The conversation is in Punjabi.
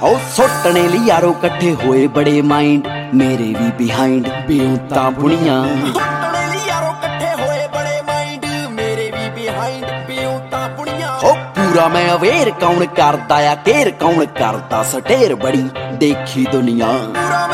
ਉਹ ਸੁੱਟਣੇ ਲਈ ਯਾਰੋ ਇਕੱਠੇ ਹੋਏ ਬੜੇ ਮਾਈਂਡ, ਮੇਰੇ ਵੀ ਬਿਹਾਈਂਡ ਬਿਉਂਤਾ ਬੁਣੀਆਂ। ਸੁੱਟਣੇ ਲਈ ਯਾਰੋ ਇਕੱਠੇ ਹੋਏ ਬੜੇ ਮਾਈਂਡ, ਮੇਰੇ ਵੀ ਬਿਹਾਈਂਡ ਬਿਉਂਤਾ ਬੁਣੀਆਂ। ਉਹ ਪੂਰਾ ਮੈਂ ਅਵੇਰ ਕੌਣ ਕਰਦਾ ਆ ਕੇਰ, ਕੌਣ ਕਰਦਾ ਸਟੇਰ ਬੜੀ ਦੇਖੀ ਦੁਨੀਆ। ਪੂਰਾ